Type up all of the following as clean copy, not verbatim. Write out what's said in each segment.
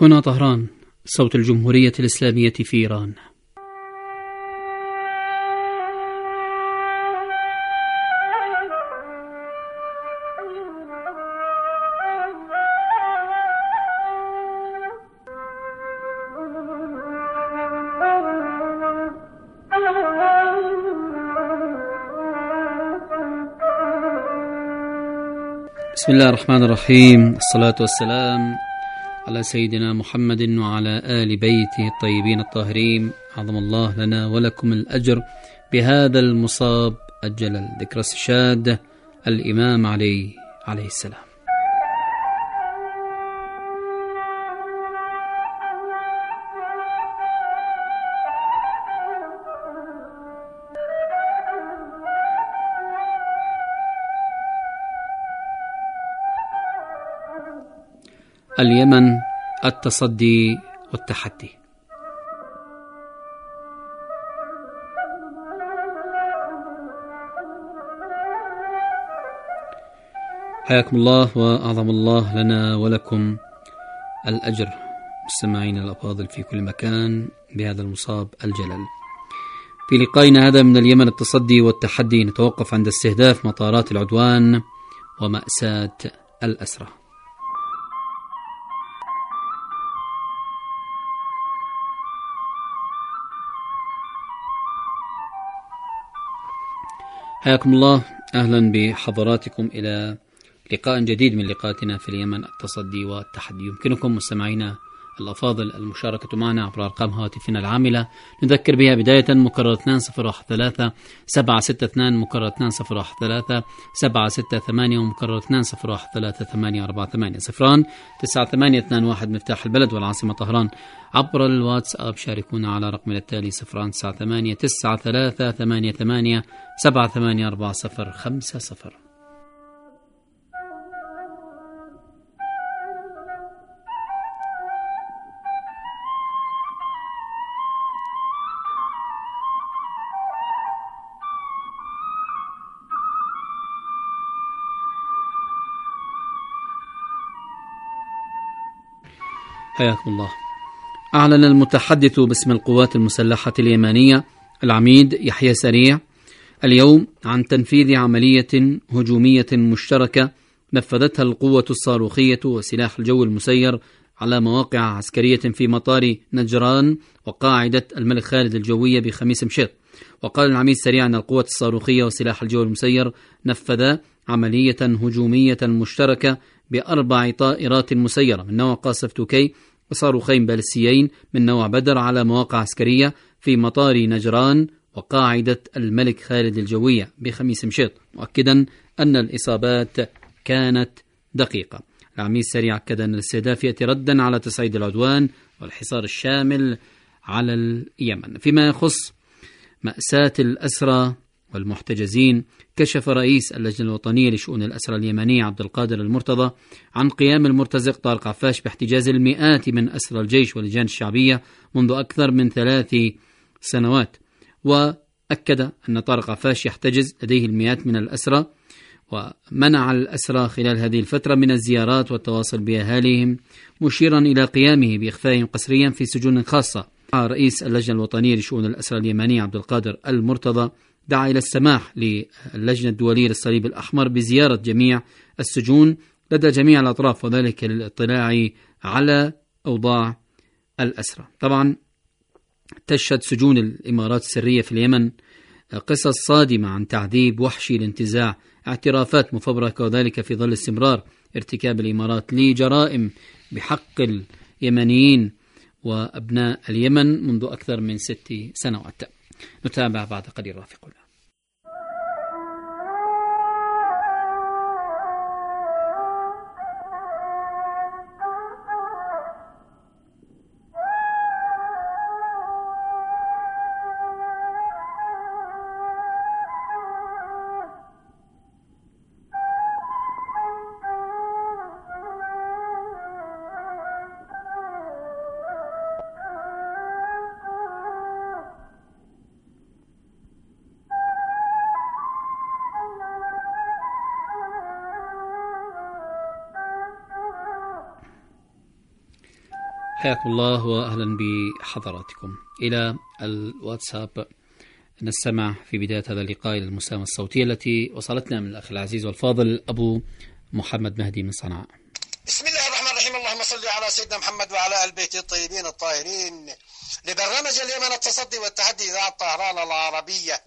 هنا طهران، صوت الجمهورية الإسلامية في إيران. بسم الله الرحمن الرحيم، الصلاة والسلام على سيدنا محمد وعلى آل بيته الطيبين الطاهرين، عظم الله لنا ولكم الأجر بهذا المصاب الجلل. ذكرى استشهاد الإمام علي عليه السلام. اليمن، التصدي والتحدي. حياكم الله وأعظم الله لنا ولكم الأجر مستمعين الأفاضل في كل مكان بهذا المصاب الجلل. في لقائنا هذا من اليمن، التصدي والتحدي، نتوقف عند استهداف مطارات العدوان ومأساة الأسرى. حياكم الله، أهلا بحضراتكم إلى لقاء جديد من لقاءاتنا في اليمن، التصدي والتحدي. يمكنكم مستمعينا الأفاضل المشاركة معنا عبر أرقام هواتفنا العاملة، نذكر بها بداية مكرر 2013 762 مكرر 2013 768 ومكرر 2013 848 صفران 9821 مفتاح البلد والعاصمة طهران. عبر الواتساب شاركونا على رقمنا التالي 0989388784050. حياكم الله. أعلن المتحدث باسم القوات المسلحة اليمنية العميد يحيى سريع اليوم عن تنفيذ عملية هجومية مشتركة نفذتها القوة الصاروخية وسلاح الجو المسير على مواقع عسكرية في مطار نجران وقاعدة الملك خالد الجوية بخميس مشيط. وقال العميد سريع أن القوة الصاروخية وسلاح الجو المسير نفذ عملية هجومية مشتركة ب4 طائرات مسيرة من نوع قاصف 2K وصاروخين باليستيين من نوع بدر على مواقع عسكرية في مطار نجران وقاعدة الملك خالد الجوية بخميس مشيط، مؤكدا أن الإصابات كانت دقيقة. العميد سريع أكد أن الاستهداف يأتي ردا على تصعيد العدوان والحصار الشامل على اليمن. فيما يخص مأساة الأسرى والمحتجزين، كشف رئيس اللجنة الوطنية لشؤون الأسرى اليمنية عبد القادر المرتضى عن قيام المرتزق طارق عفاش باحتجاز المئات من أسرى الجيش واللجان الشعبية منذ أكثر من 3 سنوات، وأكد أن طارق عفاش يحتجز لديه المئات من الأسرى، ومنع الأسرى خلال هذه الفترة من الزيارات والتواصل بأهاليهم، مشيرا إلى قيامه بإخفائهم قسريا في سجون خاصة. رئيس اللجنة الوطنية لشؤون الأسرى اليمنية عبد القادر المرتضى دعا إلى السماح للجنة الدولية للصليب الأحمر بزيارة جميع السجون لدى جميع الأطراف، وذلك للاطلاع على أوضاع الأسرى. طبعا تشهد سجون الإمارات السرية في اليمن قصص صادمة عن تعذيب وحشي لانتزاع اعترافات مفبركة، وذلك في ظل استمرار ارتكاب الإمارات لجرائم بحق اليمنيين وأبناء اليمن منذ أكثر من 6 سنوات. نتابع بعد قليل رافقنا. حياكم الله وأهلا بحضراتكم. إلى الواتساب نستمع في بداية هذا اللقاء إلى المساهمة الصوتية التي وصلتنا من الأخ العزيز والفاضل أبو محمد مهدي من صنعاء. بسم الله الرحمن الرحيم. اللهم صل على سيدنا محمد وعلى آل بيته الطيبين الطاهرين. لبرنامج اليمن التصدي والتحدي إذاعة طهران العربية.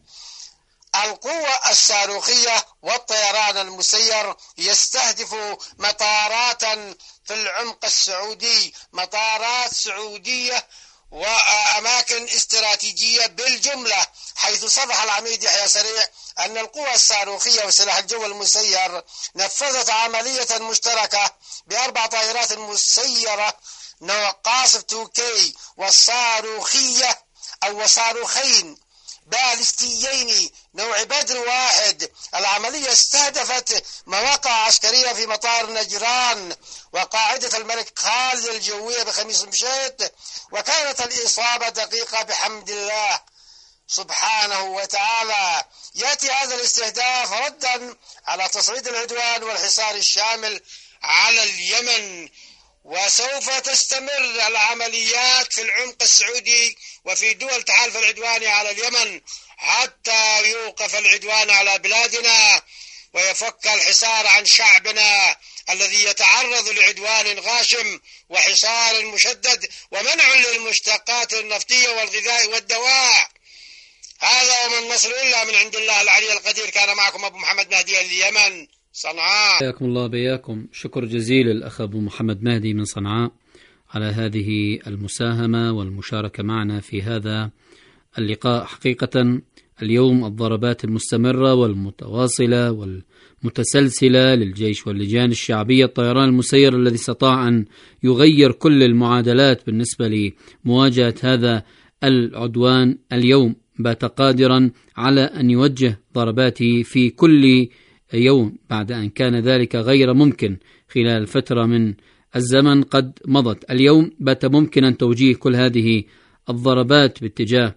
القوة الصاروخية والطيران المسير يستهدف مطارات في العمق السعودي، مطارات سعودية وأماكن استراتيجية بالجملة، حيث صرح العميد يحيى سريع أن القوة الصاروخية وسلاح الجو المسير نفذت عملية مشتركة ب4 طائرات مسيرة نوع قاصف 2K والصاروخية أو صاروخين باليستيين نوع بدر 1. العملية استهدفت مواقع عسكرية في مطار نجران وقاعدة الملك خالد الجوية بخميس مشيط، وكانت الإصابة دقيقة بحمد الله سبحانه وتعالى. يأتي هذا الاستهداف ردا على تصعيد العدوان والحصار الشامل على اليمن، وسوف تستمر العمليات في العمق السعودي وفي دول تحالف العدوان على اليمن حتى يوقف العدوان على بلادنا ويفك الحصار عن شعبنا الذي يتعرض لعدوان غاشم وحصار مشدد ومنع للمشتقات النفطية والغذاء والدواء. هذا وما النصر إلا من عند الله العلي القدير. كان معكم أبو محمد مهدي اليمن صنعاء. حياكم الله بياكم. شكر جزيل الأخ أبو محمد مهدي من صنعاء على هذه المساهمة والمشاركة معنا في هذا اللقاء. حقيقة اليوم الضربات المستمرة والمتواصلة والمتسلسلة للجيش واللجان الشعبية، الطيران المسير الذي استطاع أن يغير كل المعادلات بالنسبة لمواجهة هذا العدوان، اليوم بات قادرا على أن يوجه ضرباته في كل يوم بعد أن كان ذلك غير ممكن خلال فترة من الزمن قد مضت. اليوم بات ممكنا توجيه كل هذه الضربات باتجاه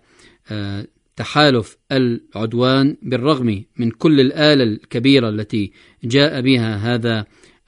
تحالف العدوان بالرغم من كل الآلة الكبيرة التي جاء بها هذا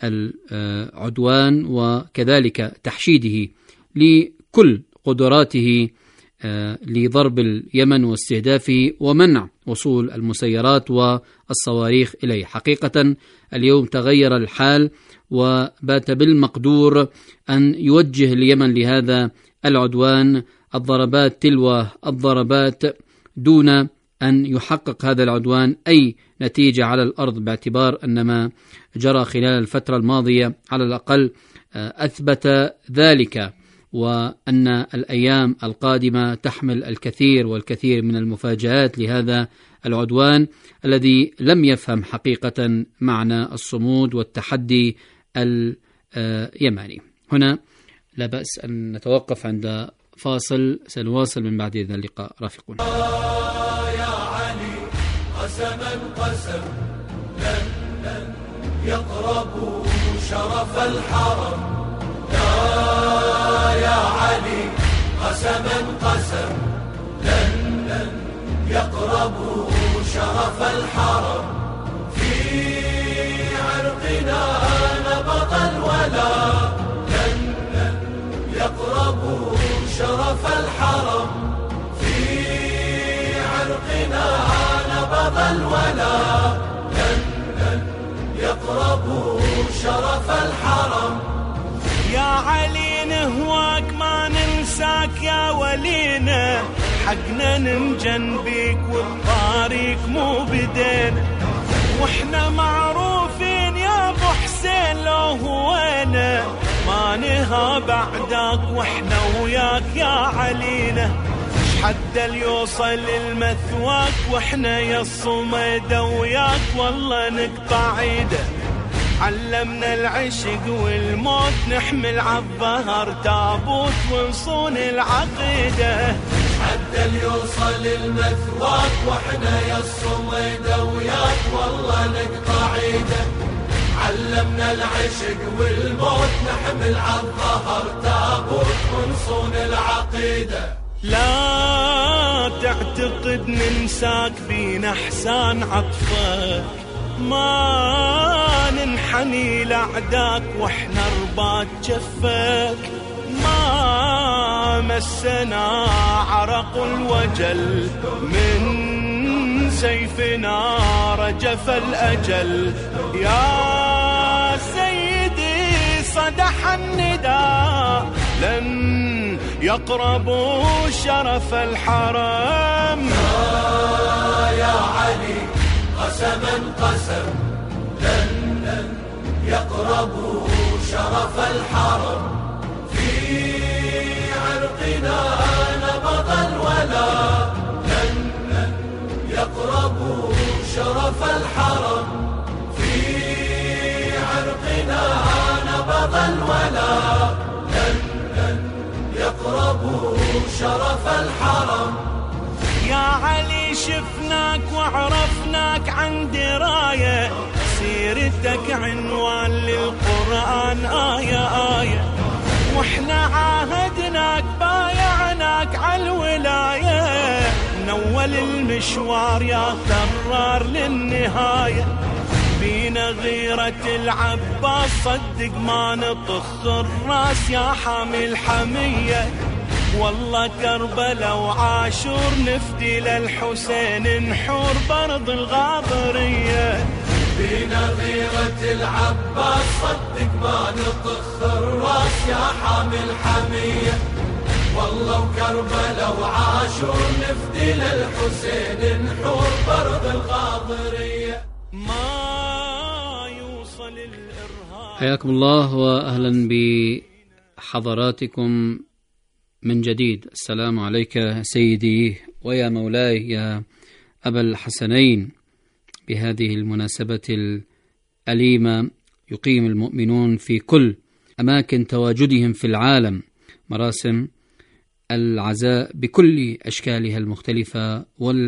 العدوان وكذلك تحشيده لكل قدراته لضرب اليمن واستهدافه ومنع وصول المسيرات والصواريخ إليه. حقيقة اليوم تغير الحال وبات بالمقدور أن يوجه اليمن لهذا العدوان الضربات تلو الضربات دون أن يحقق هذا العدوان أي نتيجة على الأرض، باعتبار أن ما جرى خلال الفترة الماضية على الأقل أثبت ذلك، وأن الأيام القادمة تحمل الكثير والكثير من المفاجآت لهذا العدوان الذي لم يفهم حقيقة معنى الصمود والتحدي اليماني. هنا لا بأس أن نتوقف عند فاصل، سنواصل من بعد هذا اللقاء. رافقون. يا علي قسما قسم لن يقربوا شرف الحرم. يا علي قسما قسم لن يقربوا شرف الحرم. في عرقنا نبض الولاء لن يقربوا شرف الحرم. في عرقنا نبض الولاء لن يقربوا شرف الحرم. يا علي نهواك ما ننساك يا ولينا، حقنا ننجن بيك والطريق مو بدينا، واحنا معروفين يا ابو حسين لو هوينا، ما نها بعدك واحنا وياك يا علينا. حد يوصل المثواك واحنا يا الصمد وياك والله نقطع عيده. علمنا العشق والموت نحمل عالظهر تابوت ونصون العقيدة. حتى يوصل المثواك واحنا يا الصمد وياك والله نقطع عيده. علمنا العشق والموت نحمل عالظهر تابوت ونصون العقيدة. لا تعتقد ننساك بينا احسان عطفك، ما ننحني لأعداك واحنا رباط جفك، ما مسنا عرق الوجل من سيفنا رجف الأجل. يا سيدي صدح النداء لن يقربوا شرف الحرم. يا علي قسما قسم لن يقربوا شرف الحرم. في عرقنا نبض الولاء لن يقربوا شرف الحرم. في عرقنا نبض الولاء لن يقربوا شرف الحرم. يا علي شفناك وعرفناك عن دراية، سيرتك عنوان للقرآن آية آية، واحنا عاهدناك بايعناك عالولاية، نول المشوار يا ثرار للنهاية. بينا غيرة العباس صدق ما نطخ الراس يا حامي الحمية، والله كربلاء وعاشور نفدي للحسين نحور برض الغاضرية. بينا غيرة العباس صدق ما نطخ الراس يا حامي الحمية، والله وكربلاء وعاشور نفدي للحسين نحور برض الغاضرية. ما يوصل الإرهاب. حياكم الله وأهلا بحضراتكم من جديد. السلام عليك سيدي ويا مولاي يا أبا الحسنين. بهذه المناسبة الأليمة يقيم المؤمنون في كل أماكن تواجدهم في العالم مراسم العزاء بكل أشكالها المختلفة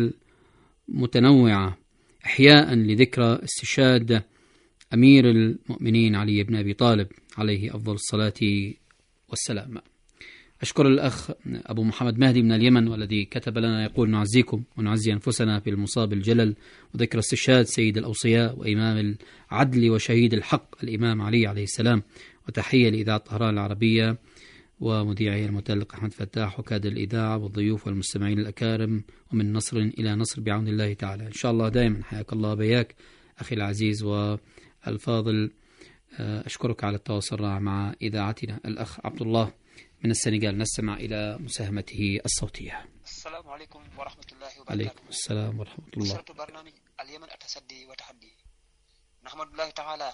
والمتنوعة إحياء لذكرى استشهاد أمير المؤمنين علي بن أبي طالب عليه أفضل الصلاة والسلام. أشكر الأخ أبو محمد مهدي من اليمن والذي كتب لنا يقول: نعزيكم ونعزي أنفسنا في المصاب الجلل وذكر استشهاد سيد الأوصياء وإمام العدل وشهيد الحق الإمام علي عليه السلام. وتحية لإذاعة طهران العربية ومذيعه المتألق أحمد فتاح وكادر الإذاعة والضيوف والمستمعين الأكارم ومن نصر إلى نصر بعون الله تعالى إن شاء الله دائما. حياك الله بياك أخي العزيز والفاضل. أشكرك على التواصل مع إذاعتنا. الأخ عبد الله من السنغال نستمع إلى مساهمته الصوتية. السلام عليكم ورحمة الله وبركاته. عليكم السلام ورحمة الله. أسرة برنامج اليمن التصدي وتحدي، نحمد الله تعالى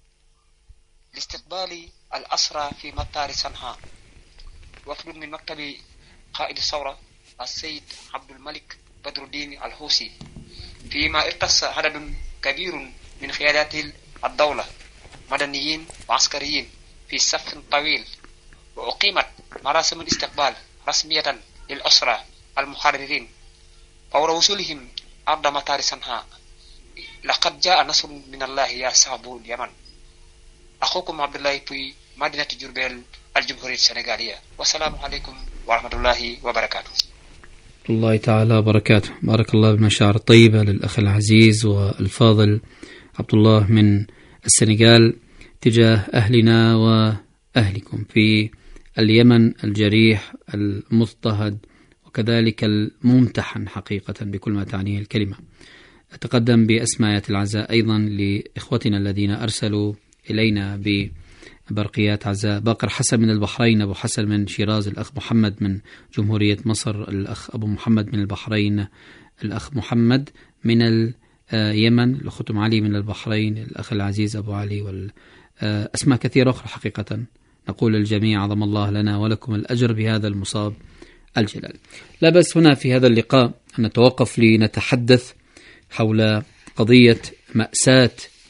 لاستقبال الأسرى في مطار صنعاء. وفد من مكتب قائد الثورة السيد عبد الملك بدر الدين الحوثي، فيما اختص عدد كبير من قيادات الدولة مدنيين وعسكريين في صف طويل، وأقيمت مراسم الاستقبال رسمية للأسرى المحررين فور وصولهم أرض مطار صنعاء. لقد جاء نصر من الله يا صاحب اليمن. أخوكم عبد الله في مدينة جربيل الجمهورية السنغالية، والسلام عليكم ورحمة الله وبركاته. الله تعالى وبركاته. بارك الله بالمشاعر الطيبة للأخ العزيز والفاضل عبد الله من السنغال تجاه أهلنا وأهلكم في اليمن الجريح المضطهد وكذلك الممتحن حقيقة بكل ما تعنيه الكلمة. أتقدم بأسماء العزاء أيضا لإخوتنا الذين أرسلوا إلينا ببرقيات عزاء: باقر حسن من البحرين، أبو حسن من شيراز، الأخ محمد من جمهورية مصر، الأخ أبو محمد من البحرين، الأخ محمد من اليمن، الأخت علي من البحرين، الأخ العزيز أبو علي، والأسماء كثيرة أخرى. حقيقة نقول للجميع عظم الله لنا ولكم الأجر بهذا المصاب الجلال. لا بس هنا في هذا اللقاء أن نتوقف لنتحدث حول قضية مأساة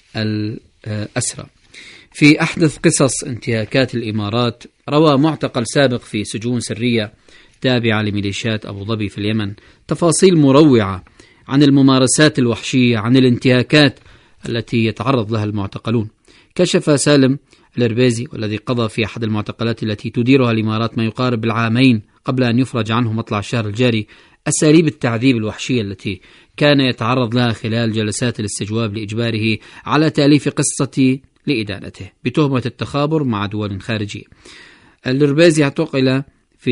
الأسرى. في أحدث قصص انتهاكات الإمارات روى معتقل سابق في سجون سرية تابعة لميليشيات أبو ظبي في اليمن تفاصيل مروعة عن الممارسات الوحشية، عن الانتهاكات التي يتعرض لها المعتقلون. كشف سالم الإربيزي والذي قضى في أحد المعتقلات التي تديرها الإمارات ما يقارب العامين قبل أن يفرج عنه مطلع الشهر الجاري أساليب التعذيب الوحشية التي كان يتعرض لها خلال جلسات الاستجواب لإجباره على تأليف قصة لإدانته بتهمة التخابر مع دول خارجية. الإربيزي اعتقل في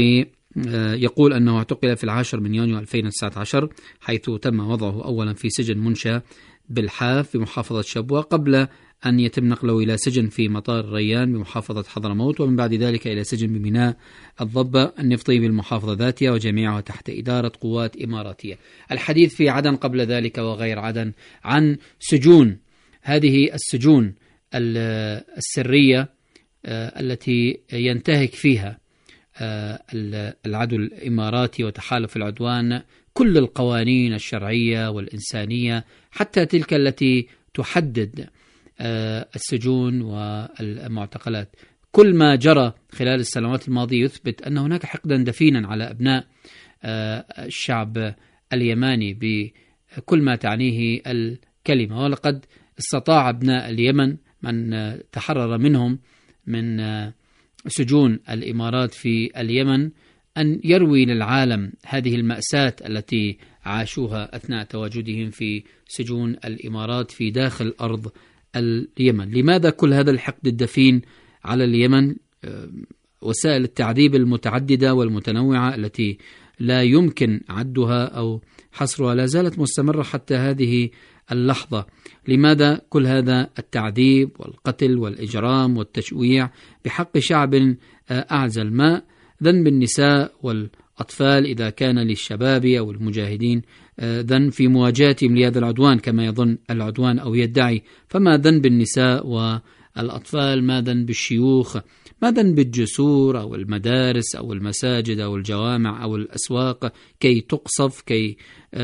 يقول أنه اعتقل في 10 من يونيو 2019 حيث تم وضعه أولا في سجن منشأ بالحاف في محافظة شبوة قبل أن يتم نقله إلى سجن في مطار ريان بمحافظة حضرموت، ومن بعد ذلك إلى سجن بميناء الضبة النفطي بالمحافظة ذاتها، وجميعها تحت إدارة قوات إماراتية. الحديث في عدن قبل ذلك وغير عدن عن سجون، هذه السجون السرية التي ينتهك فيها العدو الإماراتي وتحالف العدوان كل القوانين الشرعية والإنسانية، حتى تلك التي تحدد السجون والمعتقلات. كل ما جرى خلال السنوات الماضية يثبت أن هناك حقدا دفينا على أبناء الشعب اليماني بكل ما تعنيه الكلمة، ولقد استطاع أبناء اليمن من تحرر منهم من سجون الإمارات في اليمن أن يروي للعالم هذه المأساة التي عاشوها أثناء تواجدهم في سجون الإمارات في داخل أرض اليمن. لماذا كل هذا الحقد الدفين على اليمن؟ وسائل التعذيب المتعددة والمتنوعة التي لا يمكن عدها أو حصرها لا زالت مستمرة حتى هذه اللحظة. لماذا كل هذا التعذيب والقتل والإجرام والتشويع بحق شعب أعزل؟ ما ذنب النساء والأطفال إذا كان للشباب أو المجاهدين ذنب في مواجهتهم لهذا العدوان كما يظن العدوان أو يدعي؟ فما ذنب النساء والأطفال؟ ما ذنب الشيوخ؟ ما ذنب الجسور أو المدارس أو المساجد أو الجوامع أو الأسواق كي تقصف، كي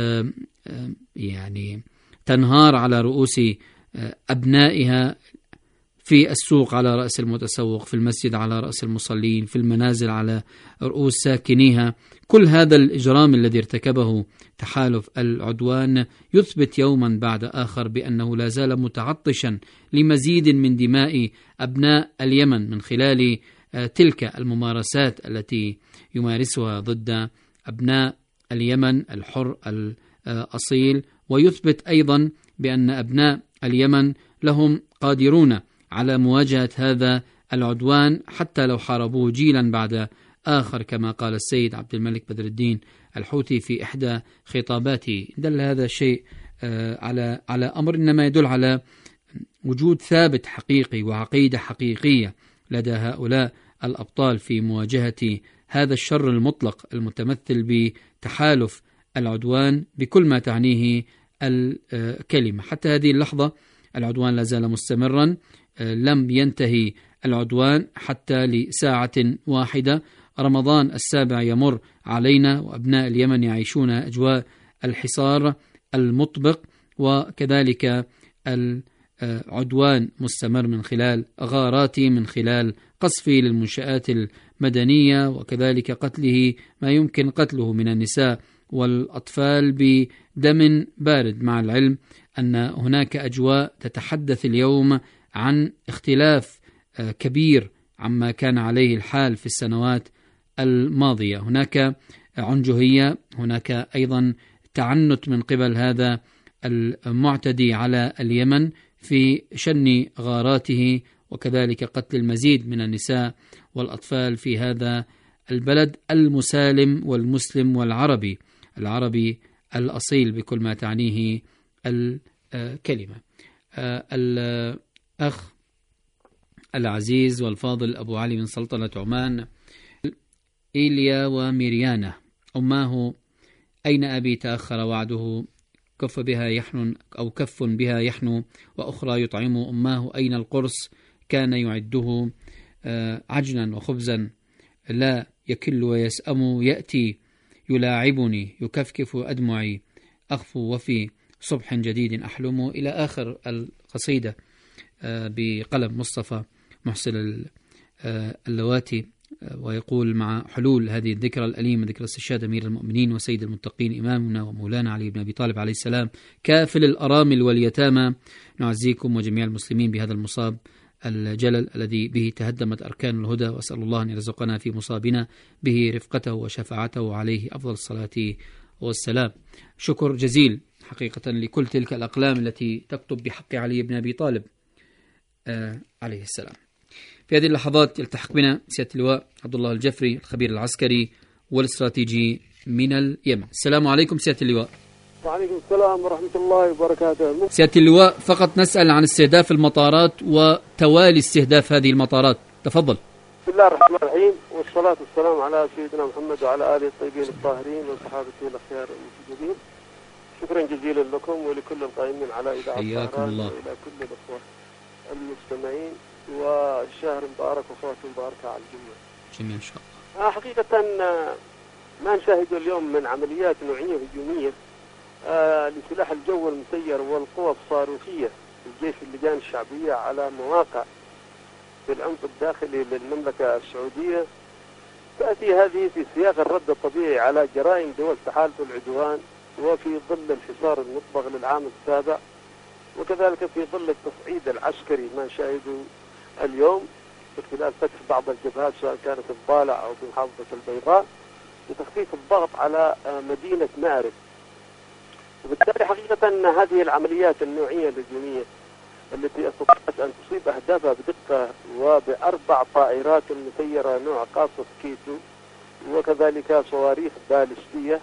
يعني تنهار على رؤوس أبنائها، في السوق على رأس المتسوق، في المسجد على رأس المصلين، في المنازل على رؤوس ساكنيها؟ كل هذا الإجرام الذي ارتكبه تحالف العدوان يثبت يوما بعد آخر بأنه لا زال متعطشا لمزيد من دماء أبناء اليمن من خلال تلك الممارسات التي يمارسها ضد أبناء اليمن الحر الأصيل. ويثبت أيضا بأن أبناء اليمن لهم قادرون على مواجهة هذا العدوان حتى لو حاربوه جيلا بعد آخر، كما قال السيد عبد الملك بدر الدين الحوثي في إحدى خطاباته. دل هذا الشيء على أمر إنما يدل على وجود ثابت حقيقي وعقيدة حقيقية لدى هؤلاء الأبطال في مواجهة هذا الشر المطلق المتمثل بتحالف العدوان بكل ما تعنيه الكلمة. حتى هذه اللحظة العدوان لا زال مستمرا، لم ينتهي العدوان حتى لساعة واحدة. رمضان السابع يمر علينا وأبناء اليمن يعيشون أجواء الحصار المطبق، وكذلك العدوان مستمر من خلال غاراتي، من خلال قصفه للمنشآت المدنية، وكذلك قتله ما يمكن قتله من النساء والأطفال بدم بارد، مع العلم أن هناك أجواء تتحدث اليوم عن اختلاف كبير عما كان عليه الحال في السنوات الماضية. هناك عنجهية، هناك أيضا تعنت من قبل هذا المعتدي على اليمن في شن غاراته، وكذلك قتل المزيد من النساء والأطفال في هذا البلد المسالم والمسلم والعربي الأصيل بكل ما تعنيه الكلمة. الأخ العزيز والفاضل أبو علي من سلطنة عمان: إيليا وميريانا أماه أين أبي تأخر وعده، كف بها يحنو وأخرى يطعم أماه، أين القرص كان يعده عجنا وخبزا لا يكل ويسأم، يأتي يلاعبني يكفكف أدمعي، أخفو وفي صبح جديد أحلم، إلى آخر القصيدة بقلم مصطفى محسن اللواتي. ويقول: مع حلول هذه الذكرى الأليمة، ذكرى استشهاد أمير المؤمنين وسيد المتقين إمامنا ومولانا علي بن أبي طالب عليه السلام كافل الأرامل واليتامى، نعزيكم وجميع المسلمين بهذا المصاب الجلل الذي به تهدمت أركان الهدى، وأسأل الله أن يرزقنا في مصابنا به رفقته وشفاعته عليه أفضل الصلاة والسلام. شكر جزيل حقيقة لكل تلك الأقلام التي تكتب بحق علي بن أبي طالب عليه السلام. في هذه اللحظات يلتحق بنا سيادة اللواء عبد الله الجفري الخبير العسكري والاستراتيجي من اليمن. السلام عليكم سيادة اللواء. وعليكم السلام ورحمة الله وبركاته. سيادة اللواء، فقط نسأل عن استهداف المطارات وتوالي استهداف هذه المطارات، تفضل. بسم الله الرحمن الرحيم، والصلاة والسلام على سيدنا محمد وعلى آله الطيبين الطاهرين وصحابته الأخيار المسجدين. شكرا جزيلا لكم ولكل القائمين على إذاعة الطاهران وإلى كل الأخوة المستمعين، والشهر مبارك وفوات مباركة على الجميع. جميع إن شاء الله. حقيقة ما نشاهد اليوم من عمليات نوعية هجومية لسلاح الجو المسير والقوى الصاروخية الجيش اللجان الشعبية على مواقع في العمق الداخلي للمملكة السعودية، تأتي هذه في سياق الرد الطبيعي على جرائم دول تحالف العدوان، وفي ظل الحصار المطبق للعام السابع، وكذلك في ظل التصعيد العسكري ما نشاهده اليوم من خلال فتح بعض الجبهات سواء كانت الضالع أو في محافظة البيضاء لتخفيف الضغط على مدينة مأرب. وبالتالي حقيقة هذه العمليات النوعية الهجومية التي استطاعت أن تصيب أهدافها بدقة وب4 طائرات مسيرة نوع قاصف كيتو، وكذلك صواريخ باليستية،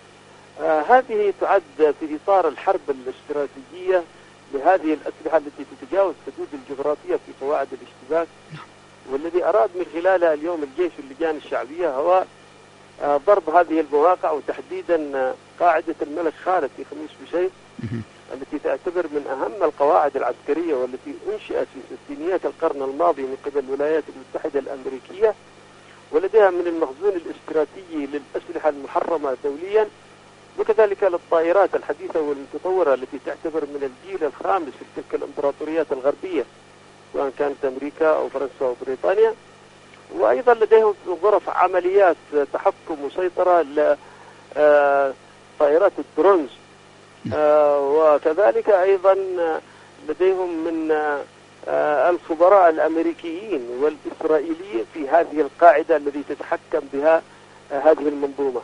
هذه تعد في إطار الحرب الاستراتيجية لهذه الأسلحة التي تتجاوز الحدود الجغرافية في قواعد الاشتباك، والذي أراد من خلالها اليوم الجيش واللجان الشعبية هو ضرب هذه المواقع، وتحديدا قاعدة الملك خالد في خميس بشير التي تعتبر من أهم القواعد العسكرية والتي أنشئت في ستينيات القرن الماضي من قبل الولايات المتحدة الأمريكية، ولديها من المخزون الاستراتيجي للأسلحة المحرمة دوليا، وكذلك للطائرات الحديثة والمتطورة التي تعتبر من الجيل الخامس في تلك الإمبراطوريات الغربية سواء كانت أمريكا أو فرنسا أو بريطانيا. وأيضا لديهم غرف عمليات تحكم وسيطرة لطائرات الدرونز، وكذلك أيضا لديهم من الخبراء الأمريكيين والإسرائيليين في هذه القاعدة التي تتحكم بها هذه المنظومة.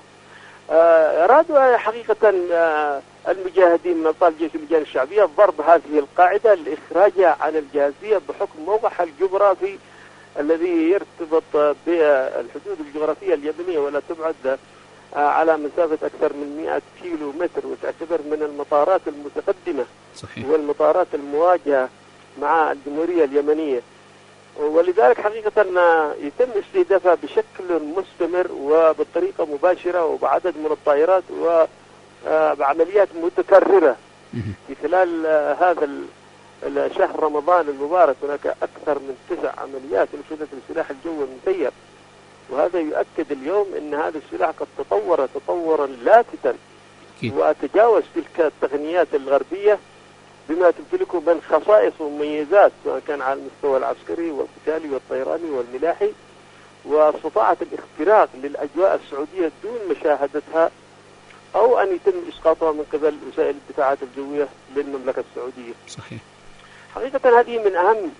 أرادوا حقيقة المجاهدين من أبطال جيش اللجان الشعبية ضرب هذه القاعدة لإخراجها عن الجاهزية بحكم موقعها الجغرافي الذي يرتبط بالحدود الجغرافية اليمنية ولا تبعد على مسافة أكثر من 100 كيلو متر، وتعتبر من المطارات المتقدمة. صحيح. والمطارات المواجهة مع الجمهورية اليمنية، ولذلك حقيقة يتم استهدافها بشكل مستمر وبطريقة مباشرة وبعدد من الطائرات وبعمليات متكررة في خلال هذا شهر رمضان المبارك. هناك أكثر من 9 عمليات نفذت بسلاح الجو المسير، وهذا يؤكد اليوم أن هذا السلاح قد تطور تطورا لافتا وتجاوز تلك التقنيات الغربية بما تمتلكه من خصائص ومميزات سواء كان على المستوى العسكري والقتالي والطيراني والملاحي، واستطاعت الاختراق للأجواء السعودية دون مشاهدتها أو أن يتم إسقاطها من قبل وسائل الدفاعات الجوية للمملكة السعودية. صحيح. حقيقة هذه من أهم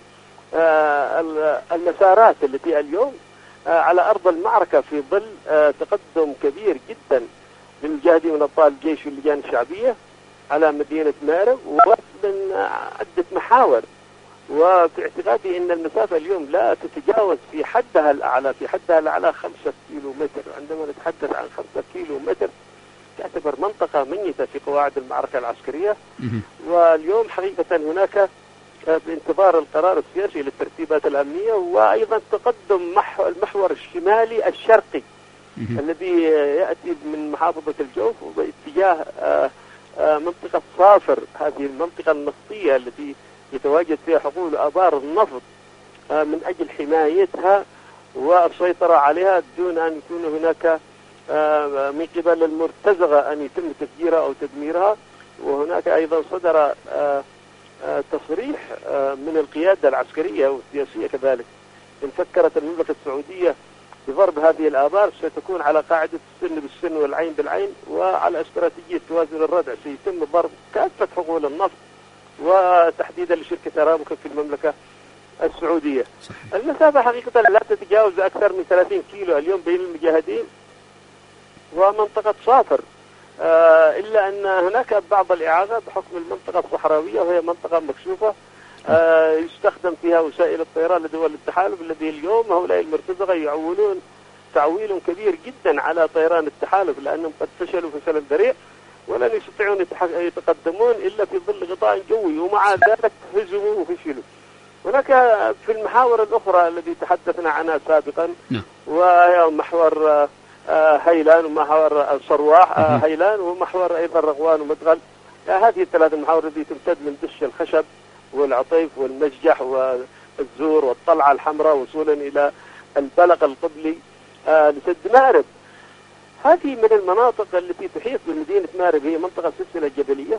المسارات التي اليوم على أرض المعركة في ظل تقدم كبير جدا للمجاهدين من أبطال الجيش واللجان الشعبية على مدينة مأرب، ومن عدة محاور. وفي اعتقادي أن المسافة اليوم لا تتجاوز في حدها الأعلى 5 كيلو متر. عندما نتحدث عن 5 كيلو متر تعتبر منطقة ميتة في قواعد المعركة العسكرية. واليوم حقيقة هناك بانتظار القرار السياسي للترتيبات الأمنية، وأيضا تقدم المحور الشمالي الشرقي الذي يأتي من محافظة الجوف وباتجاه منطقة صافر، هذه المنطقة النفطية التي يتواجد فيها حقول آبار النفط من أجل حمايتها والسيطرة عليها دون أن يكون هناك من قبل المرتزقة أن يتم تفجيرها أو تدميرها. وهناك أيضا صدر تصريح من القيادة العسكرية والسياسية كذلك إن فكرت المملكة السعودية بضرب هذه الآبار ستكون على قاعدة السن بالسن والعين بالعين، وعلى استراتيجية توازن الردع سيتم ضرب كافة حقول النفط وتحديدا لشركة أرامكو في المملكة السعودية. صحيح. المسافة حقيقة لا تتجاوز أكثر من 30 كيلو اليوم بين المجاهدين ومنطقة صافر، إلا أن هناك بعض الإعاقة بحكم المنطقة الصحراوية وهي منطقة مكشوفة يستخدم فيها وسائل الطيران لدول التحالف، الذي اليوم هؤلاء المرتزقة يعولون تعويل كبير جدا على طيران التحالف، لأنهم قد فشلوا فشلا ذريع ولن يستطيعون يتقدمون إلا في ظل غطاء جوي، ومع ذلك هزموا وفشلوا. هناك في المحاور الأخرى التي تحدثنا عنها سابقا وهي محور هيلان ومحور صرواح هيلان ومحور أيضا رغوان ومدغل. هذه الثلاث المحاور التي تمتد من دش الخشب والعطيف والمسجح والزور والطلعة الحمراء وصولا إلى البلق القبلي لسد مأرب. هذه من المناطق التي تحيط بمدينة مأرب، هي منطقة سلسلة جبلية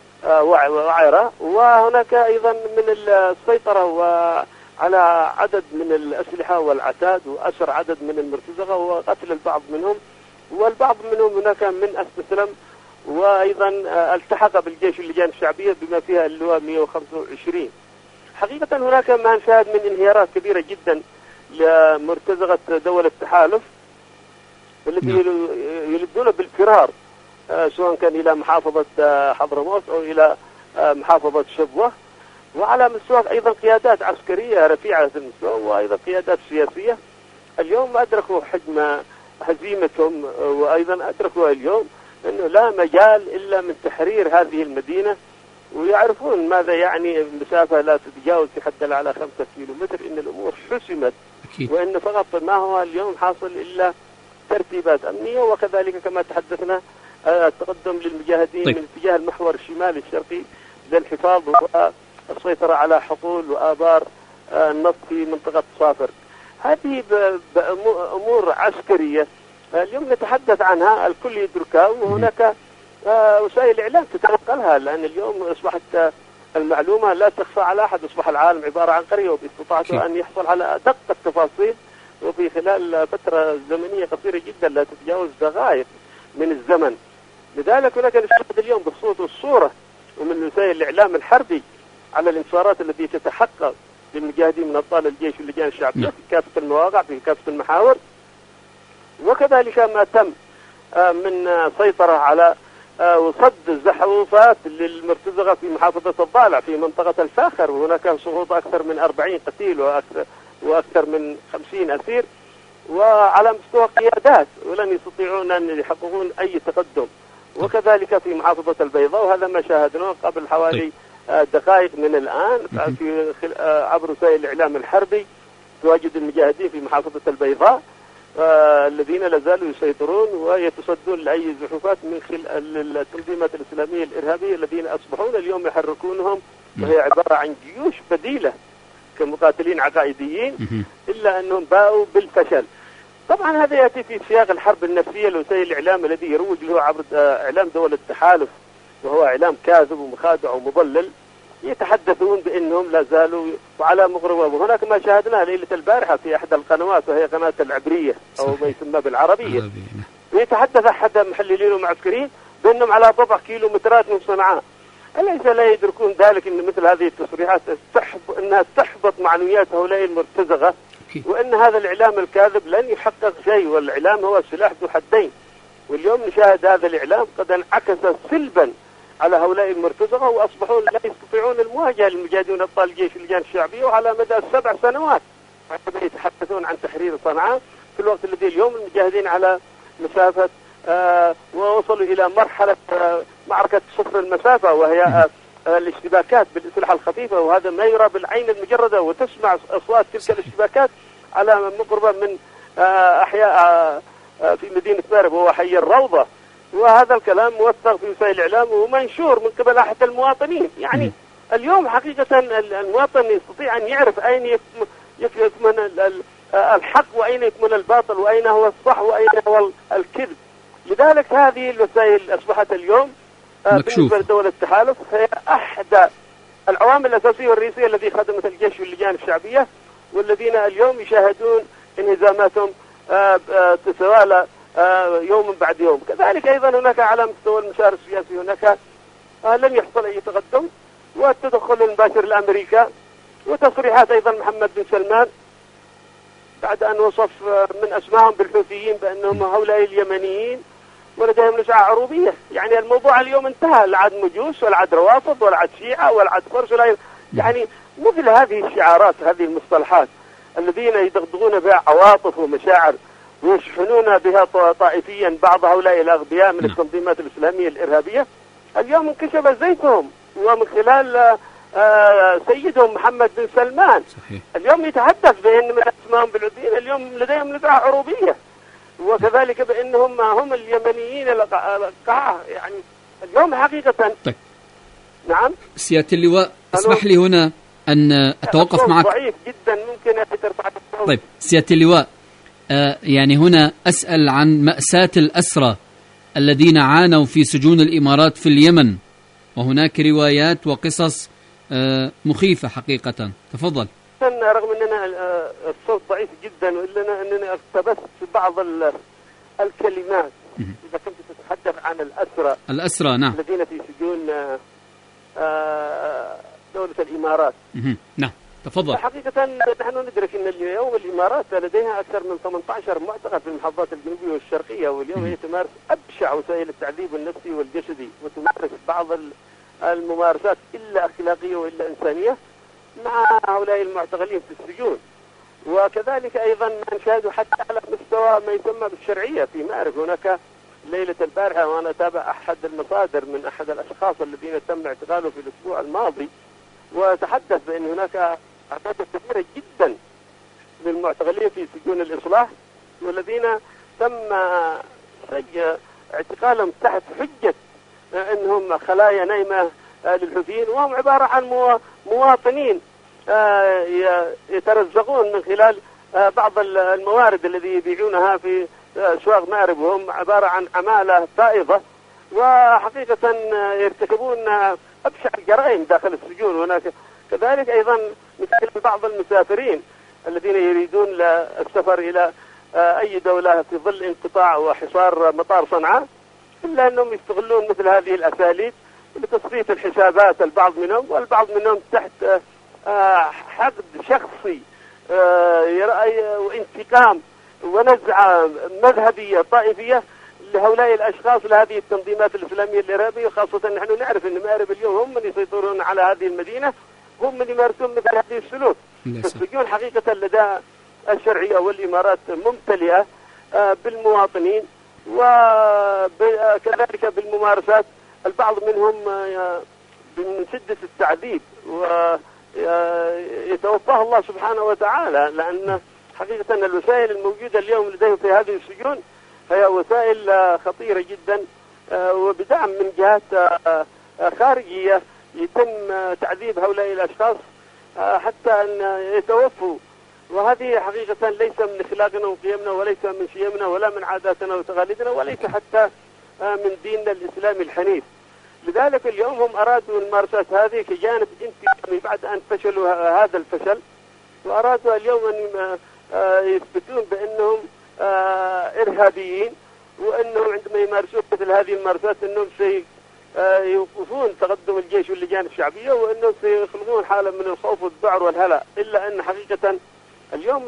وعرة، وهناك أيضا من السيطرة على عدد من الأسلحة والعتاد وأسر عدد من المرتزقة وقتل البعض منهم، والبعض منهم هناك من استسلم وأيضا التحق بالجيش اللجان الشعبية بما فيها اللواء 125. حقيقة هناك ما نشاهد من انهيارات كبيرة جدا لمرتزقة دولة التحالف التي يلدون بالفرار، سواء كان إلى محافظة حضرموت أو إلى محافظة شبوة، وعلى مستوى أيضا قيادات عسكرية رفيعة المستوى وأيضا قيادات سياسية. اليوم أدركوا حجم هزيمتهم، وأيضا أدركوا اليوم أنه لا مجال إلا من تحرير هذه المدينة، ويعرفون ماذا يعني مسافة لا تتجاوز في حد على 5 كيلومتر، إن الأمور حسمت، وإن فقط ما هو اليوم حاصل إلا ترتيبات أمنية، وكذلك كما تحدثنا التقدم للمجاهدين من اتجاه المحور الشمالي الشرقي للحفاظ والسيطرة على حقول وآبار النفط في منطقة صافر. هذه أمور عسكرية اليوم نتحدث عنها، الكل يدركها، وهناك وسائل الإعلام تتنقلها، لأن اليوم أصبحت المعلومة لا تخفى على أحد، أصبح العالم عبارة عن قرية، وباستطاعته أن يحصل على أدق التفاصيل وفي خلال فترة زمنية قصيرة جدا لا تتجاوز دقائق من الزمن. لذلك هناك نشاهد اليوم بالصوت والصورة ومن وسائل الإعلام الحربي على الانتصارات التي تتحقق للمجاهدين من أبطال الجيش واللجان الشعبية في كافة المواقع في كافة المحاور، وكذلك ما تم من سيطرة على وصد الزحوفات للمرتزقة في محافظة الضالع في منطقة الفاخر، وهناك سقوط أكثر من 40 قتيل وأكثر من 50 أسير، وعلى مستوى قيادات ولن يستطيعون أن يحققون أي تقدم. وكذلك في محافظة البيضاء، وهذا ما شاهدناه قبل حوالي دقائق من الآن في عبر وسائل الإعلام الحربي، تواجد المجاهدين في محافظة البيضاء الذين لازالوا يسيطرون ويتصدون لأي زحوفات من التنظيمات الإسلامية الإرهابية الذين أصبحون اليوم يحركونهم، وهي عبارة عن جيوش بديلة كمقاتلين عقائديين، إلا أنهم باءوا بالفشل. طبعا هذا يأتي في سياق الحرب النفسية لوسائل الإعلام الذي يروج له عبر إعلام دولة التحالف، وهو إعلام كاذب ومخادع ومضلل، يتحدثون بأنهم لا زالوا وعلى مغرب. وهناك ما شاهدناه ليلة البارحة في أحد القنوات وهي قناة العبرية أو ما يسمى بالعربية، ويتحدث أحد محللين ومعسكريين بأنهم على بضع كيلومترات من صنعاء. أليس لا يدركون ذلك أن مثل هذه التصريحات أنها تحبط معنويات هؤلاء المرتزقة، وأن هذا الإعلام الكاذب لن يحقق شيء، والإعلام هو سلاح ذو حدين. واليوم نشاهد هذا الإعلام قد انعكس سلبا على هؤلاء المرتزقة، وأصبحوا لا يستطيعون المواجهة للمجاهدين أبطال الجيش اللجان الشعبية، وعلى مدى 7 سنوات يتحدثون عن تحرير صنعاء، في الوقت الذي اليوم المجاهدين على مسافة ووصلوا إلى مرحلة معركة صفر المسافة، وهي الاشتباكات بالأسلحة الخفيفة، وهذا ما يرى بالعين المجردة، وتسمع أصوات تلك الاشتباكات على مقربة من أحياء في مدينة مأرب وهو حي الروضة. وهذا الكلام موثق في وسائل الإعلام ومنشور من قبل أحد المواطنين. يعني اليوم حقيقة المواطن يستطيع أن يعرف أين يكمن الحق وأين يكمن الباطل وأين هو الصح وأين هو الكذب. لذلك هذه الوسائل أصبحت اليوم بالنسبة لدولة التحالف هي أحد العوامل الأساسية والرئيسية التي خدمت الجيش واللجان الشعبية، والذين اليوم يشاهدون انهزاماتهم تتوالى يوم بعد يوم. كذلك أيضا هناك على مستوى المسار السياسي هناك لم يحصل أي تقدم، والتدخل المباشر لأمريكا، وتصريحات أيضا محمد بن سلمان بعد أن وصف من أسمائهم بالحوثيين بأنهم هؤلاء اليمنيين ولديهم نزعة عروبية. يعني الموضوع اليوم انتهى، لا عاد مجوس ولا عاد روافض ولا عاد شيعة ولا عاد فرس ولا يعني مثل هذه الشعارات، هذه المصطلحات الذين يدغدغون بها عواطف ومشاعر ويشحنون بها طائفيا بعض هؤلاء الأغبياء من التنظيمات الإسلامية الإرهابية. اليوم انكشف زيتهم ومن خلال سيدهم محمد بن سلمان. صحيح. اليوم يتحدث بأن من أسمائهم بالعوديين اليوم لديهم نزاع عروبية، وكذلك بأنهم هم اليمنيين القاع. يعني اليوم حقيقة. طيب. نعم سيادة اللواء، اسمح لي هنا أن أتوقف معك. ضعيف جدا، ممكن ترفع الصوت. طيب سيادة اللواء، يعني هنا أسأل عن مأساة الأسرى الذين عانوا في سجون الإمارات في اليمن، وهناك روايات وقصص مخيفة حقيقة. تفضل. رغم أننا الصوت ضعيف جدا، وإلا أنني اقتبست في بعض الكلمات. إذا كنت تتحدث عن الأسرى نعم الذين في سجون دولة الإمارات. نعم تفضل. حقيقة نحن ندرك أن اليوم الإمارات لديها أكثر من 18 معتقل في المحافظات الجنوبية والشرقية، واليوم هي تمارس أبشع وسائل التعذيب النفسي والجسدي، وتمارس بعض الممارسات إلا أخلاقية وإلا إنسانية مع هؤلاء المعتقلين في السجون. وكذلك أيضا ما نشاهده حتى على مستوى ما يسمى بالشرعية في مأرب. هناك ليلة البارحة وأنا أتابع أحد المصادر من أحد الأشخاص الذين تم اعتقاله في الأسبوع الماضي، وتحدث بأن هناك أعداد كثيرة جدا من المعتقلين في سجون الإصلاح، والذين تم اعتقالهم تحت حجة أنهم خلايا نايمة للحوثيين، وهم عبارة عن مواطنين يترزقون من خلال بعض الموارد الذي يبيعونها في أسواق مأرب، وهم عبارة عن عمالة فائضة، وحقيقة يرتكبون أبشع الجرائم داخل السجون. هناك كذلك أيضا مثل بعض المسافرين الذين يريدون السفر إلى أي دولة في ظل انقطاع وحصار مطار صنعاء، إلا أنهم يستغلون مثل هذه الأساليب لتصفية الحسابات البعض منهم، والبعض منهم تحت حقد شخصي وانتقام ونزعة مذهبية طائفية لهؤلاء الأشخاص لهذه التنظيمات الإسلامية الإرهابية. خاصة نحن نعرف أن مأرب اليوم هم من يسيطرون على هذه المدينة، هم من يمارسون مثل هذه السلوك. السجون حقيقة لدى الشرعية والإمارات ممتلئة بالمواطنين، وكذلك بالممارسات. البعض منهم من شدة التعذيب ويتوفاه الله سبحانه وتعالى، لأن حقيقة الوسائل الموجودة اليوم لديهم في هذه السجون هي وسائل خطيرة جدا، وبدعم من جهات خارجية يتم تعذيب هؤلاء الأشخاص حتى أن يتوفوا. وهذه حقيقة ليس من أخلاقنا وقيمنا، وليس من شيمنا، ولا من عاداتنا وتقاليدنا، وليس حتى من ديننا الإسلامي الحنيف. لذلك اليوم هم أرادوا الممارسات هذه كجانب انتقامي بعد أن فشلوا هذا الفشل، وأرادوا اليوم أن يثبتون بأنهم إرهابيين، وأنهم عندما يمارسون مثل هذه الممارسات أنهم سيوقفون تقدم الجيش واللجان الشعبية، وأنهم سيخلقون حالة من الخوف والذعر والهلع. إلا أن حقيقة اليوم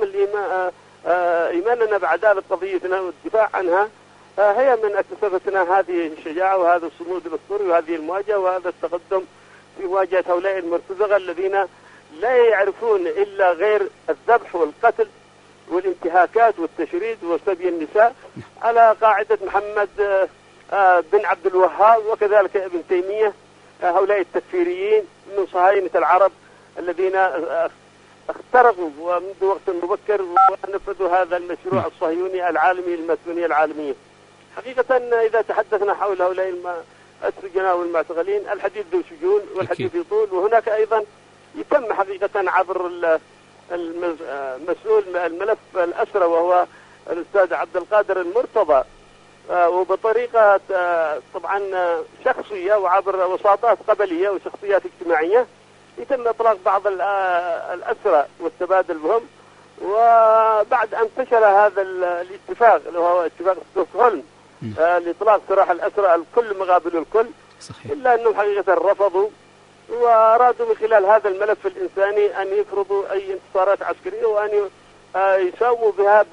إيماننا بعدالة قضيتنا والدفاع عنها هي من اكتسبتنا هذه الشجاعة وهذا الصمود الأسطوري وهذه المواجهة وهذا التقدم في مواجهة هؤلاء المرتزقة الذين لا يعرفون إلا غير الذبح والقتل والانتهاكات والتشريد وسبي النساء على قاعدة محمد بن عبد الوهاب وكذلك ابن تيمية، هؤلاء التكفيريين من صهاينة العرب الذين اخترقوا ومنذ وقت مبكر ونفذوا هذا المشروع الصهيوني العالمي الماسونية العالمية. حقيقة إذا تحدثنا حول هؤلاء السجناء والمعتقلين الحديث ذو شجون والحديث يطول، وهناك أيضا يتم حقيقة عبر المسؤول الملف الأسرة وهو الأستاذ عبد القادر المرتضى، وبطريقة طبعا شخصية وعبر وساطات قبلية وشخصيات اجتماعية يتم إطلاق بعض الأسرى والتبادل بهم. وبعد أن فشل هذا الاتفاق اللي هو اتفاق ستوكهولم لإطلاق سراح الأسرى الكل مقابل الكل، صحيح. إلا أنهم حقيقة رفضوا وأرادوا من خلال هذا الملف الإنساني أن يفرضوا أي انتصارات عسكرية وأن يساوموا بها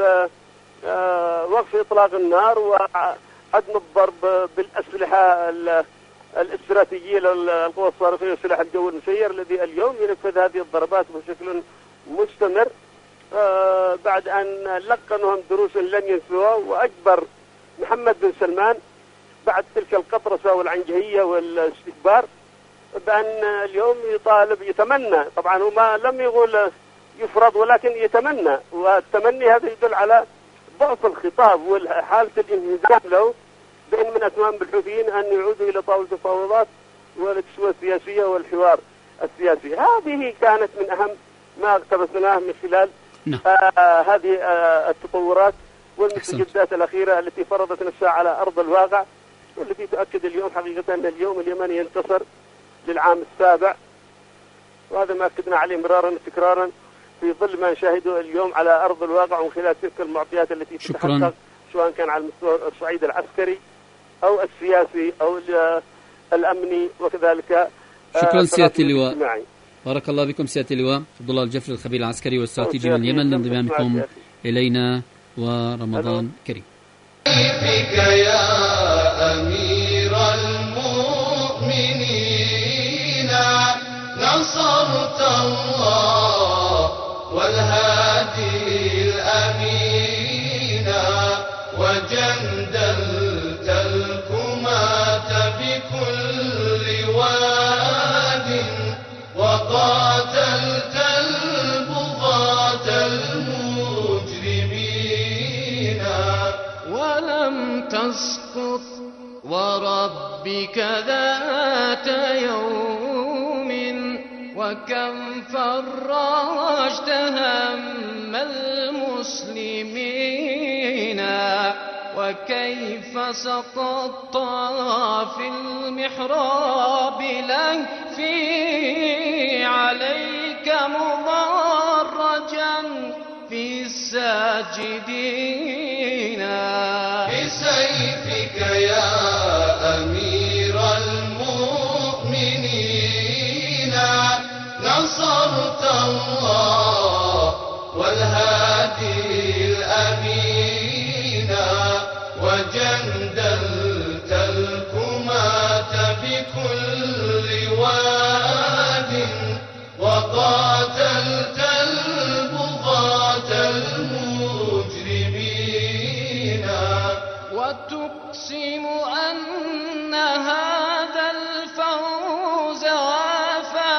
بوقف إطلاق النار وعدم الضرب بالأسلحة الاستراتيجية للقوى الصاروخية وسلاح الجو المسير الذي اليوم ينفذ هذه الضربات بشكل مستمر. بعد أن لقنهم دروسا لن ينسوها، وأجبر محمد بن سلمان بعد تلك القطرسة والعنجهية والاستكبار بأن اليوم يطالب يتمنى، طبعا هو ما لم يقول يفرض ولكن يتمنى، والتمني هذا يدل على ضعف الخطاب وحالة الانهزام له، بأن من أتمام بالحوثيين أن يعودوا إلى طاولة التفاوضات والكسوة السياسية والحوار السياسي. هذه كانت من أهم ما اقتبسناه من خلال هذه التطورات والمستجدات الأخيرة التي فرضت نفسها على أرض الواقع، والتي تؤكد اليوم حقيقة أن اليوم اليمن ينتصر للعام السابع، وهذا ما أكدنا عليه مرارا وتكرارا في ظل ما نشاهده اليوم على أرض الواقع ومن خلال تلك المعطيات التي تتحقق سواء كان على المستوى الصعيد العسكري أو السياسي أو الأمني، وكذلك شكرا سيادة اللواء، بارك الله بكم سيادة اللواء عبد الله الجفري الخبير العسكري والاستراتيجي من اليمن لانضمامكم إلينا، ورمضان كريم. بك يا أمير المؤمنين نصرت الله والهادي الأمين، وجندلت الكماة بكل واد، وقاتلت البغاة المجرمين ولم تسقط وربك ذات يوم، وكم فرجت هم المسلمين، وكيف سقطت في المحراب لهفي عليك مضرجا في الساجدين، بسيفك يا أمير المؤمنين نصرت الله والهادي الأمين، وجندلت الكماة بكل واد، وقاتلت البغاة المجرمين، وتقسم أن هذا الفوز وافى،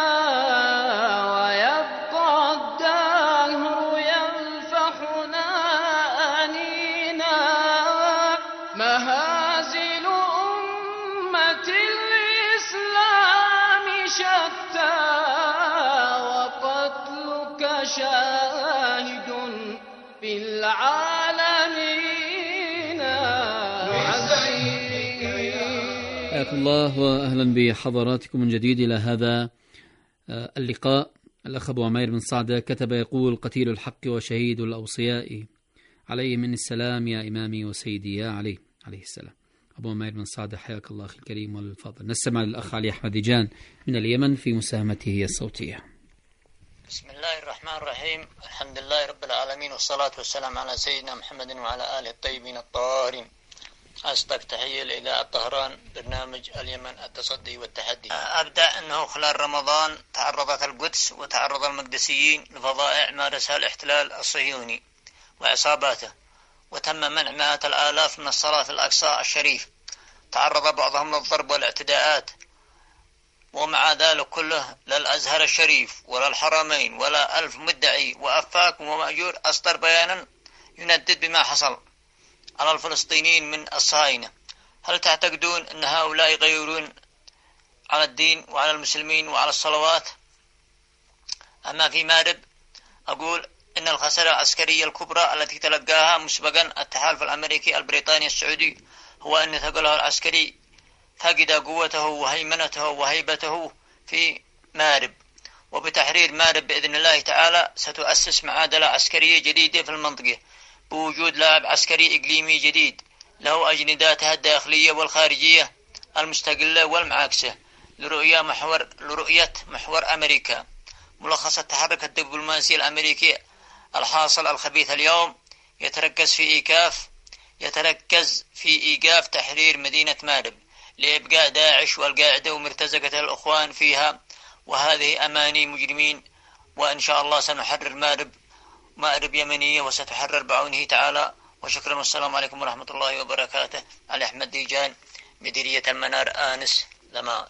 ويبقى الدهر يلفحنا أنينا، مهازل أمة الإسلام شتى، وقتلك شاهد في العالمين. حياكم الله وأهلا بحضراتكم من جديد إلى هذا اللقاء. الأخ أبو عمير بن صعدة كتب يقول: قتيل الحق وشهيد الأوصياء عليه من السلام يا إمامي وسيدي يا علي عليه السلام. أبو عمير بن صعدة حياك الله أخي الكريم والفاضل. نستمع للأخ علي أحمد ديجان من اليمن في مساهمته الصوتية. بسم الله الرحمن الرحيم، الحمد لله رب العالمين، والصلاة والسلام على سيدنا محمد وعلى آله الطيبين الطاهرين. أصدق تحية إلى طهران، برنامج اليمن التصدي والتحدي. أبدأ أنه خلال رمضان تعرضت القدس وتعرض المقدسيين لفظائع مارسها الاحتلال الصهيوني وعصاباته، وتم منع مئات الآلاف من الصلاة في الأقصى الشريف. تعرض بعضهم للضرب والاعتداءات، ومع ذلك كله للأزهر الشريف ولا الحرمين ولا ألف مدعي وأفاك ومأجور أصدر بيانا يندد بما حصل على الفلسطينيين من الصهاينة. هل تعتقدون أن هؤلاء يغيرون على الدين وعلى المسلمين وعلى الصلوات؟ أما في مارب أقول إن الخسارة العسكرية الكبرى التي تلقاها مسبقا التحالف الأمريكي البريطاني السعودي هو أن ثقله العسكري فقد قوته وهيمنته وهيبته في مارب، وبتحرير مارب بإذن الله تعالى ستؤسس معادلة عسكرية جديدة في المنطقة بوجود لاعب عسكري إقليمي جديد له أجنداتها الداخلية والخارجية المستقلة والمعاكسة لرؤية محور أمريكا. ملخص التحرك الدبلوماسي الأمريكي الحاصل الخبيث اليوم يتركز في إيقاف تحرير مدينة مارب لإبقاء داعش والقاعدة ومرتزقة الأخوان فيها، وهذه أماني مجرمين، وإن شاء الله سنحرر مارب مأرب يمنية وستحرر بعونه تعالى. وشكرا والسلام عليكم ورحمة الله وبركاته. علي أحمد ديجان، مديرية المنار آنس لمار.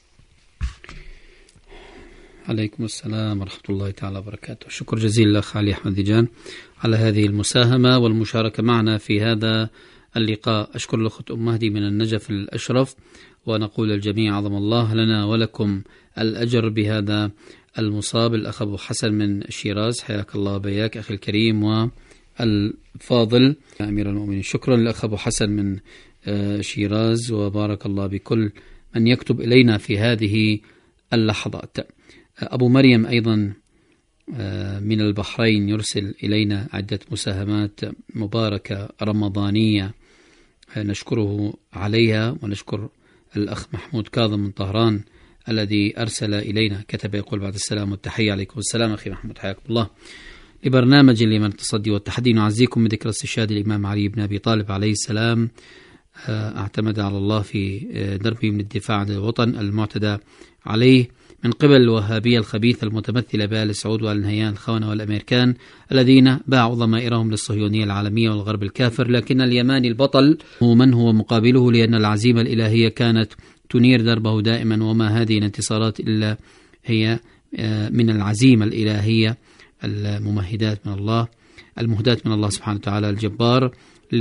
عليكم السلام ورحمة الله تعالى وبركاته. شكر جزيل لأخ علي أحمد ديجان على هذه المساهمة والمشاركة معنا في هذا اللقاء. أشكر الأخت أم مهدي من النجف الأشرف، ونقول الجميع عظم الله لنا ولكم الأجر بهذا المصاب. الأخ أبو حسن من شيراز، حياك الله بياك أخي الكريم والفاضل أمير المؤمنين. شكرا لأخ أبو حسن من شيراز، وبارك الله بكل من يكتب إلينا في هذه اللحظات. أبو مريم أيضا من البحرين يرسل إلينا عدة مساهمات مباركة رمضانية نشكره عليها، ونشكر الأخ محمود كاظم من طهران الذي أرسل إلينا، كتب يقول بعد السلام والتحية. عليكم السلام أخي محمود، حياكم الله. لبرنامج اليمن التصدي والتحدي نعزيكم بذكر استشهاد الإمام علي بن أبي طالب عليه السلام. اعتمد على الله في دربه من الدفاع عن الوطن المعتدى عليه من قبل الوهابية الخبيثة المتمثلة بآل سعود وآل نهيان الخونة والأمريكان الذين باعوا ضمائرهم للصهيونية العالمية والغرب الكافر. لكن اليماني البطل هو من هو مقابله، لأن العزيمة الإلهية كانت تنير دربه دائما، وما هذه الانتصارات إلا هي من العزيمة الإلهية الممهدات من الله، المهدات من الله سبحانه وتعالى الجبار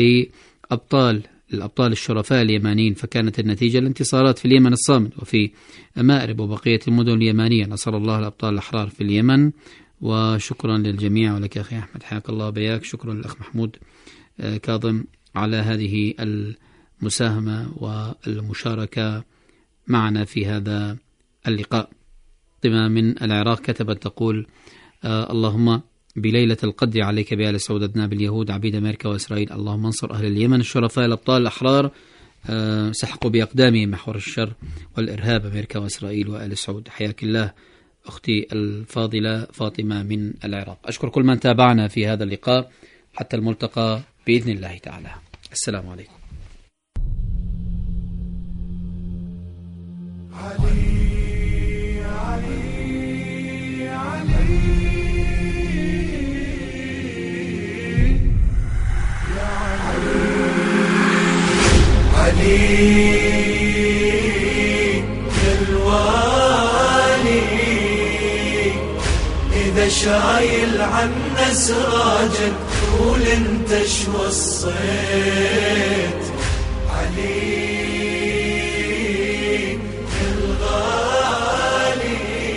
للأبطال الشرفاء اليمانيين. فكانت النتيجة الانتصارات في اليمن الصامد وفي مأرب وبقية المدن اليمانية. نصر الله الأبطال الأحرار في اليمن. وشكرا للجميع، ولك أخي أحمد حياك الله بياك. شكرا للأخ محمود كاظم على هذه المساهمة والمشاركة معنا في هذا اللقاء. فاطمة من العراق كتبت تقول: اللهم بليلة القدر عليك بآل سعود أذناب اليهود عبيد أمريكا وإسرائيل، اللهم انصر أهل اليمن الشرفاء الأبطال الأحرار سحقوا بأقدامهم محور الشر والإرهاب أمريكا وإسرائيل وآل سعود. حياك الله أختي الفاضلة فاطمة من العراق. أشكر كل من تابعنا في هذا اللقاء، حتى الملتقى بإذن الله تعالى. السلام عليكم. علي علي علي الوالي إذا شايل عنا سراجك قول انت شو وصيت. علي الغالي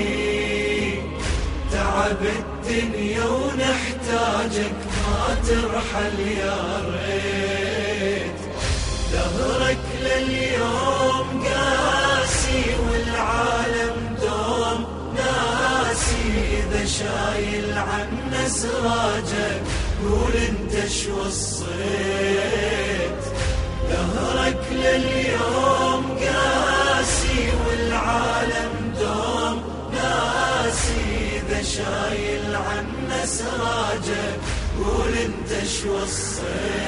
تعب الدنيا ونحتاجك ما ترحل يا ريت. دهرك لليوم قاسي والعالم دوم ناسي، إذا شايل عنا سراجك قول انت شو وصيت. دهرك لليوم قاسي والعالم دوم ناسي، إذا شايل عنا سراجك قول انت شو وصيت.